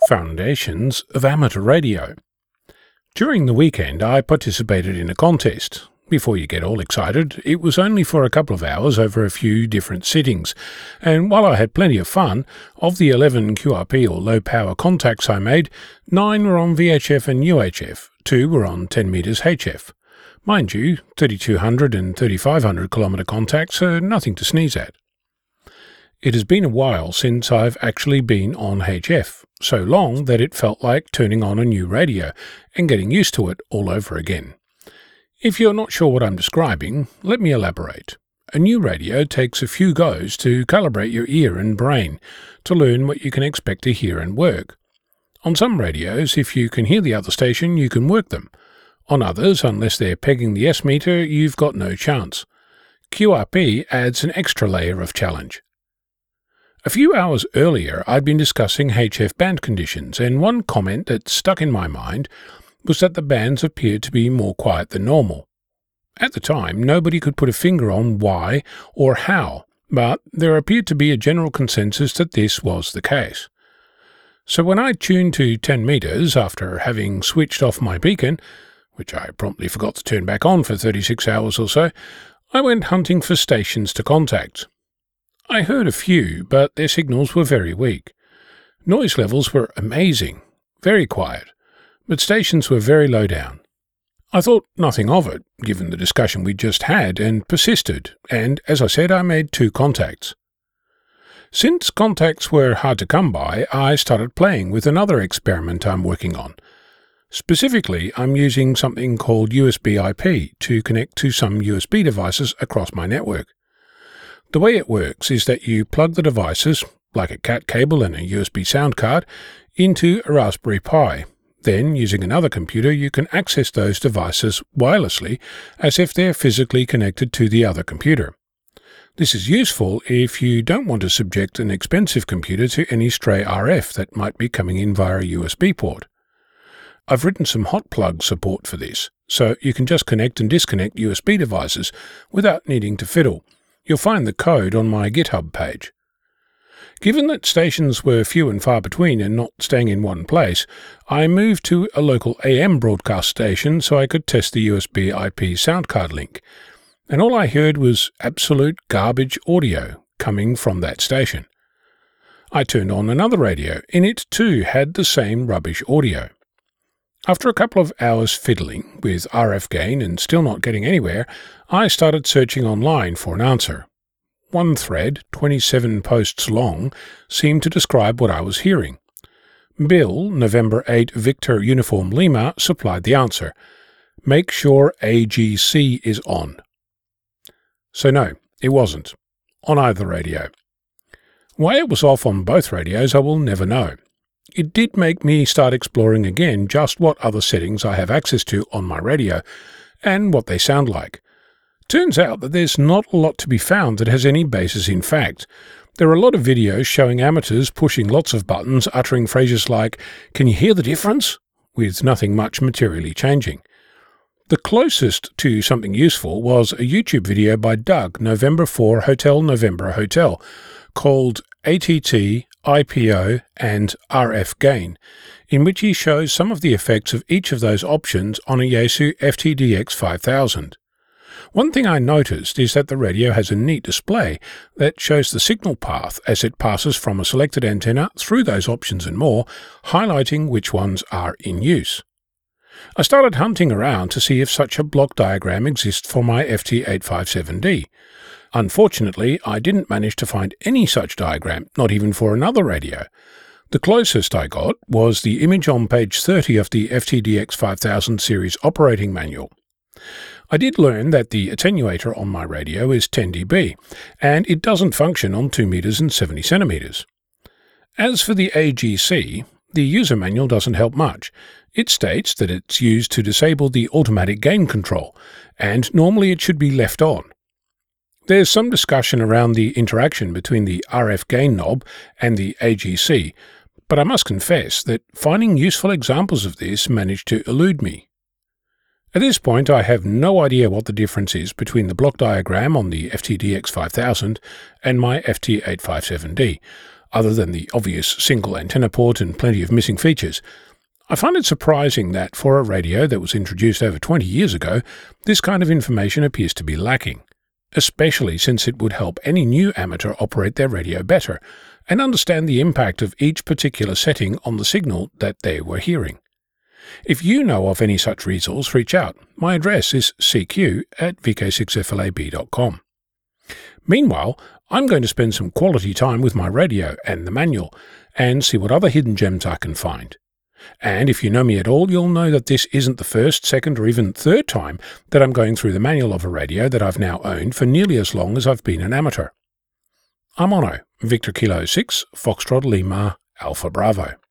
Foundations of Amateur Radio. During the weekend, I participated in a contest. Before you get all excited, it was only for a couple of hours over a few different sittings, and while I had plenty of fun, of the 11 QRP or low-power contacts I made, 9 were on VHF and UHF, 2 were on 10 meters HF. Mind you, 3200 and 3500 kilometer contacts are nothing to sneeze at. It has been a while since I've actually been on HF, so long that it felt like turning on a new radio and getting used to it all over again. If you're not sure what I'm describing, let me elaborate. A new radio takes a few goes to calibrate your ear and brain, to learn what you can expect to hear and work. On some radios, if you can hear the other station, you can work them. On others, unless they're pegging the S-meter, you've got no chance. QRP adds an extra layer of challenge. A few hours earlier, I'd been discussing HF band conditions, and one comment that stuck in my mind was that the bands appeared to be more quiet than normal. At the time, nobody could put a finger on why or how, but there appeared to be a general consensus that this was the case. So when I tuned to 10 meters after having switched off my beacon, which I promptly forgot to turn back on for 36 hours or so, I went hunting for stations to contact. I heard a few, but their signals were very weak. Noise levels were amazing, very quiet, but stations were very low down. I thought nothing of it, given the discussion we'd just had, and persisted, and, as I said, I made 2 contacts. Since contacts were hard to come by, I started playing with another experiment I'm working on. Specifically, I'm using something called USB IP to connect to some USB devices across my network. The way it works is that you plug the devices, like a CAT cable and a USB sound card, into a Raspberry Pi. Then, using another computer, you can access those devices wirelessly as if they're physically connected to the other computer. This is useful if you don't want to subject an expensive computer to any stray RF that might be coming in via a USB port. I've written some hot plug support for this, so you can just connect and disconnect USB devices without needing to fiddle. You'll find the code on my GitHub page. Given that stations were few and far between and not staying in one place, I moved to a local AM broadcast station so I could test the USB IP sound card link, and all I heard was absolute garbage audio coming from that station. I turned on another radio, and it too had the same rubbish audio. After a couple of hours fiddling with RF gain and still not getting anywhere, I started searching online for an answer. One thread, 27 posts long, seemed to describe what I was hearing. Bill, November 8 Victor Uniform Lima, supplied the answer. Make sure AGC is on. So no, it wasn't, on either radio. Why it was off on both radios I will never know. It did make me start exploring again just what other settings I have access to on my radio, and what they sound like. Turns out that there's not a lot to be found that has any basis in fact. There are a lot of videos showing amateurs pushing lots of buttons, uttering phrases like, "Can you hear the difference?" with nothing much materially changing. The closest to something useful was a YouTube video by Doug, November 4 Hotel November Hotel, called ATT, IPO, and RF gain, in which he shows some of the effects of each of those options on a Yaesu FTDX 5000. One thing I noticed is that the radio has a neat display that shows the signal path as it passes from a selected antenna through those options and more, highlighting which ones are in use. I started hunting around to see if such a block diagram exists for my FT857D. Unfortunately, I didn't manage to find any such diagram, not even for another radio. The closest I got was the image on page 30 of the FTDX 5000 series operating manual. I did learn that the attenuator on my radio is 10 dB, and it doesn't function on 2 meters and 70 centimeters. As for the AGC, the user manual doesn't help much. It states that it's used to disable the automatic gain control, and normally it should be left on. There's some discussion around the interaction between the RF gain knob and the AGC, but I must confess that finding useful examples of this managed to elude me. At this point, I have no idea what the difference is between the block diagram on the FTDX 5000 and my FT857D. other than the obvious single antenna port and plenty of missing features. I find it surprising that for a radio that was introduced over 20 years ago, this kind of information appears to be lacking, especially since it would help any new amateur operate their radio better and understand the impact of each particular setting on the signal that they were hearing. If you know of any such resource, reach out. My address is cq@vk6flab.com. Meanwhile, I'm going to spend some quality time with my radio and the manual and see what other hidden gems I can find. And if you know me at all, you'll know that this isn't the first, second, or even third time that I'm going through the manual of a radio that I've now owned for nearly as long as I've been an amateur. I'm Onno, Victor Kilo 6, Foxtrot Lima, Alpha Bravo.